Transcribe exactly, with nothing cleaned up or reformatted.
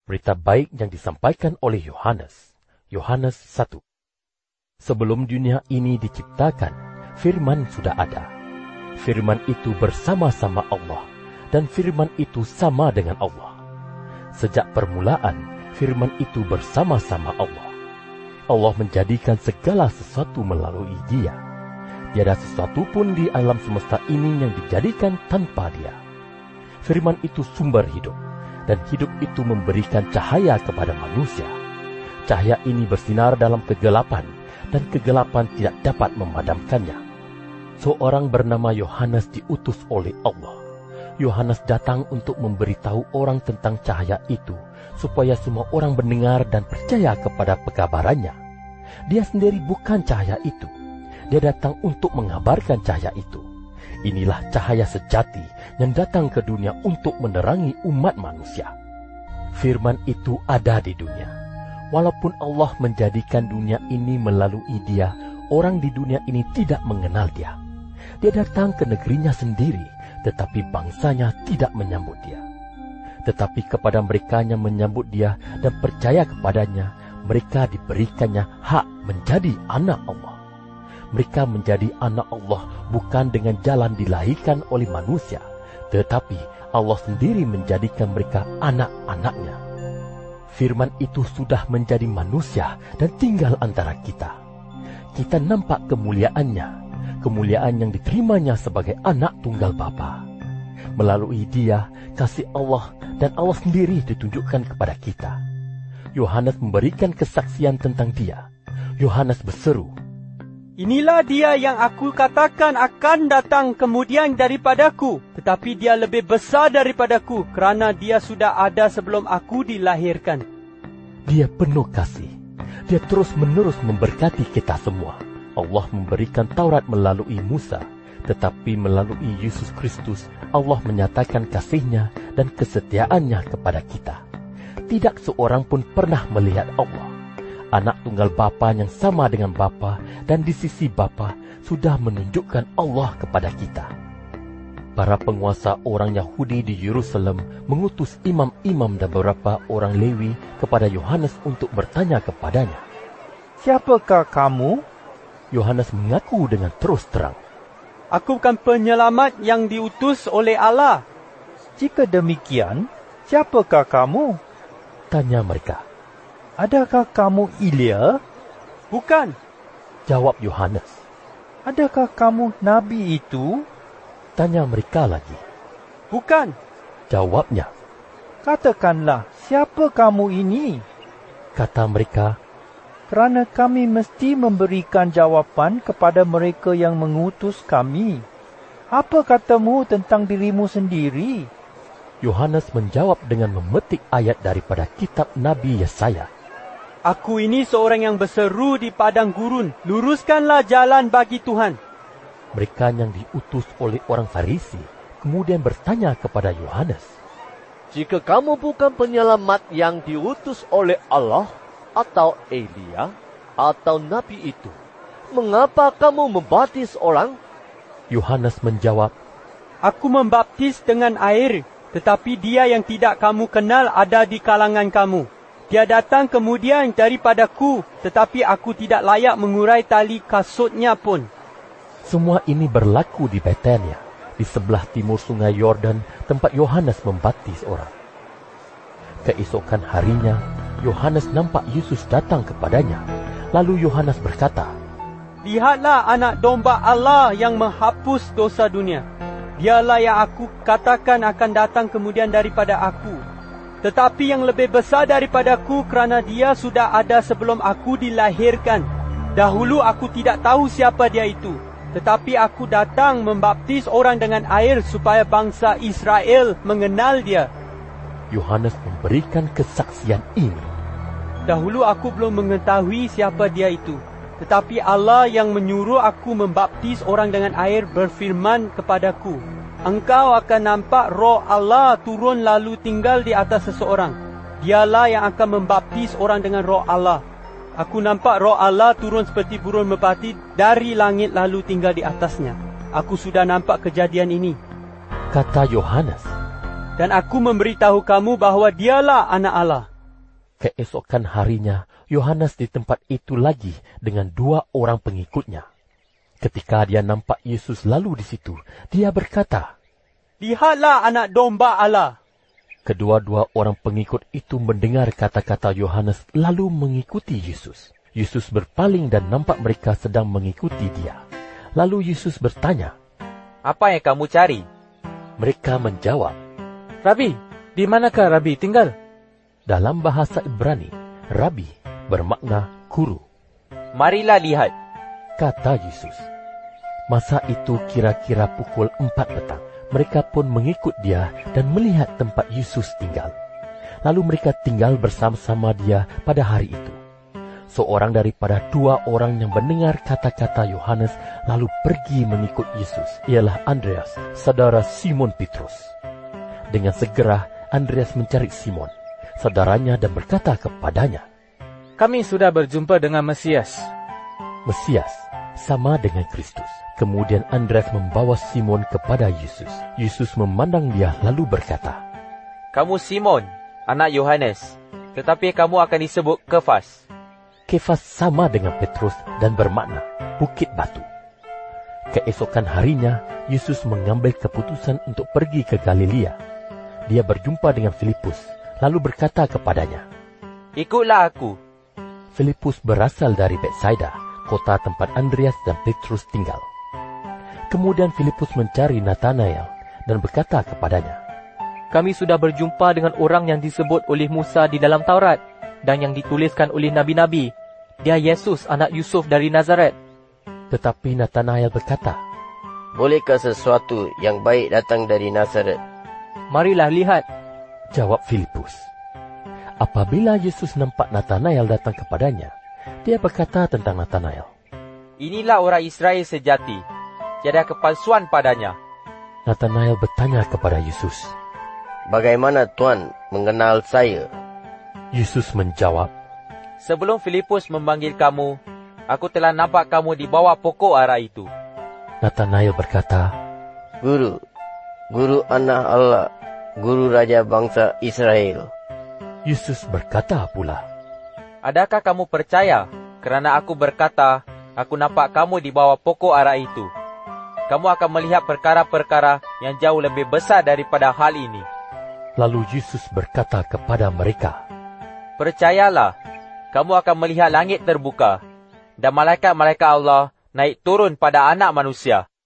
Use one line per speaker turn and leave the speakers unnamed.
Berita baik yang disampaikan oleh Yohanes. Yohanes satu. Sebelum dunia ini diciptakan, firman sudah ada. Firman itu bersama-sama Allah, dan firman itu sama dengan Allah. Sejak permulaan, firman itu bersama-sama Allah. Allah menjadikan segala sesuatu melalui Dia. Tiada sesuatu pun di alam semesta ini yang dijadikan tanpa Dia. Firman itu sumber hidup, dan hidup itu memberikan cahaya kepada manusia. Cahaya ini bersinar dalam kegelapan, dan kegelapan tidak dapat memadamkannya. Seorang bernama Yohanes diutus oleh Allah. Yohanes datang untuk memberitahu orang tentang cahaya itu, supaya semua orang mendengar dan percaya kepada pekabarannya. Dia sendiri bukan cahaya itu. Dia datang untuk mengabarkan cahaya itu. Inilah cahaya sejati yang datang ke dunia untuk menerangi umat manusia. Firman itu ada di dunia. Walaupun Allah menjadikan dunia ini melalui Dia, orang di dunia ini tidak mengenal Dia. Dia datang ke negerinya sendiri, tetapi bangsanya tidak menyambut Dia. Tetapi kepada mereka yang menyambut Dia dan percaya kepadanya, mereka diberikannya hak menjadi anak Allah. Mereka menjadi anak Allah bukan dengan jalan dilahirkan oleh manusia, tetapi Allah sendiri menjadikan mereka anak-anaknya. Firman itu sudah menjadi manusia dan tinggal antara kita. Kita nampak kemuliaannya, kemuliaan yang diterimanya sebagai anak tunggal Bapa. Melalui Dia, kasih Allah dan Allah sendiri ditunjukkan kepada kita. Yohanes memberikan kesaksian tentang Dia. Yohanes berseru,
"Inilah Dia yang aku katakan akan datang kemudian daripadaku, tetapi Dia lebih besar daripadaku, kerana Dia sudah ada sebelum aku dilahirkan."
Dia penuh kasih. Dia terus-menerus memberkati kita semua. Allah memberikan Taurat melalui Musa, tetapi melalui Yesus Kristus, Allah menyatakan kasih-Nya dan kesetiaannya kepada kita. Tidak seorang pun pernah melihat Allah. Anak tunggal Bapa yang sama dengan Bapa dan di sisi Bapa sudah menunjukkan Allah kepada kita. Para penguasa orang Yahudi di Yerusalem mengutus imam-imam dan beberapa orang Lewi kepada Yohanes untuk bertanya kepadanya.
"Siapakah kamu?"
Yohanes mengaku dengan terus terang,
"Aku bukan penyelamat yang diutus oleh Allah."
"Jika demikian, siapakah kamu?"
tanya mereka.
"Adakah kamu Elia?"
"Bukan,"
jawab Yohanes.
"Adakah kamu nabi itu?"
tanya mereka lagi.
"Bukan,"
jawabnya.
"Katakanlah, siapa kamu ini?"
kata mereka.
"Kerana kami mesti memberikan jawapan kepada mereka yang mengutus kami. Apa katamu tentang dirimu sendiri?"
Yohanes menjawab dengan memetik ayat daripada kitab Nabi Yesaya.
"Aku ini seorang yang berseru di padang gurun, luruskanlah jalan bagi Tuhan."
Mereka yang diutus oleh orang Farisi kemudian bertanya kepada Yohanes,
"Jika kamu bukan penyelamat yang diutus oleh Allah, atau Elia, atau Nabi itu, mengapa kamu membaptis orang?"
Yohanes menjawab,
"Aku membaptis dengan air, tetapi Dia yang tidak kamu kenal ada di kalangan kamu. Dia datang kemudian daripadaku, tetapi aku tidak layak mengurai tali kasutnya pun."
Semua ini berlaku di Betania, di sebelah timur sungai Yordan, tempat Yohanes membaptis orang. Keesokan harinya, Yohanes nampak Yesus datang kepadanya. Lalu Yohanes berkata,
"Lihatlah anak domba Allah yang menghapus dosa dunia. Dialah yang aku katakan akan datang kemudian daripada aku. Tetapi yang lebih besar daripadaku, kerana Dia sudah ada sebelum aku dilahirkan. Dahulu aku tidak tahu siapa Dia itu, tetapi aku datang membaptis orang dengan air supaya bangsa Israel mengenal Dia."
Yohanes memberikan kesaksian ini.
"Dahulu aku belum mengetahui siapa Dia itu, tetapi Allah yang menyuruh aku membaptis orang dengan air berfirman kepadaku, 'Engkau akan nampak Roh Allah turun lalu tinggal di atas seseorang. Dialah yang akan membaptis orang dengan Roh Allah. Aku nampak Roh Allah turun seperti burung merpati dari langit lalu tinggal di atasnya. Aku sudah nampak kejadian ini," kata Yohanes. "Dan aku memberitahu kamu bahawa Dialah Anak Allah."
Keesokan harinya, Yohanes di tempat itu lagi dengan dua orang pengikutnya. Ketika dia nampak Yesus lalu di situ, dia berkata,
"Lihatlah anak domba Allah."
Kedua-dua orang pengikut itu mendengar kata-kata Yohanes lalu mengikuti Yesus. Yesus berpaling dan nampak mereka sedang mengikuti dia. Lalu Yesus bertanya,
"Apa yang kamu cari?"
Mereka menjawab,
"Rabi, di manakah Rabi tinggal?"
Dalam bahasa Ibrani, Rabi bermakna guru.
"Marilah lihat,"
kata Yesus. Masa itu kira-kira pukul empat petang. Mereka pun mengikut dia dan melihat tempat Yesus tinggal. Lalu mereka tinggal bersama-sama dia pada hari itu. Seorang daripada dua orang yang mendengar kata-kata Yohanes lalu pergi mengikut Yesus, ialah Andreas, saudara Simon Petrus. Dengan segera Andreas mencari Simon, saudaranya, dan berkata kepadanya,
"Kami sudah berjumpa dengan Mesias."
Mesias sama dengan Kristus. Kemudian Andreas membawa Simon kepada Yesus. Yesus memandang dia lalu berkata,
"Kamu Simon, anak Yohanes, tetapi kamu akan disebut Kefas."
Kefas sama dengan Petrus dan bermakna bukit batu. Keesokan harinya, Yesus mengambil keputusan untuk pergi ke Galilea. Dia berjumpa dengan Filipus, lalu berkata kepadanya,
"Ikutlah aku."
Filipus berasal dari Betsaida, kota tempat Andreas dan Petrus tinggal. Kemudian Filipus mencari Natanael dan berkata kepadanya,
"Kami sudah berjumpa dengan orang yang disebut oleh Musa di dalam Taurat dan yang dituliskan oleh nabi-nabi. Dia Yesus, anak Yusuf dari Nazaret."
Tetapi Natanael berkata,
"Bolehkah sesuatu yang baik datang dari Nazaret?"
"Marilah lihat,"
jawab Filipus. Apabila Yesus nampak Natanael datang kepadanya, dia berkata tentang Natanael,
"Inilah orang Israel sejati, tiada kepalsuan padanya."
Natanael bertanya kepada Yesus,
"Bagaimana Tuan mengenal saya?"
Yesus menjawab,
"Sebelum Filipus memanggil kamu, aku telah nampak kamu di bawah pokok ara itu."
Natanael berkata,
"Guru, Guru anak Allah, Guru Raja bangsa Israel."
Yesus berkata pula,
"Adakah kamu percaya kerana aku berkata, aku nampak kamu di bawah pokok ara itu? Kamu akan melihat perkara-perkara yang jauh lebih besar daripada hal ini."
Lalu Yesus berkata kepada mereka,
"Percayalah, kamu akan melihat langit terbuka dan malaikat-malaikat Allah naik turun pada anak manusia."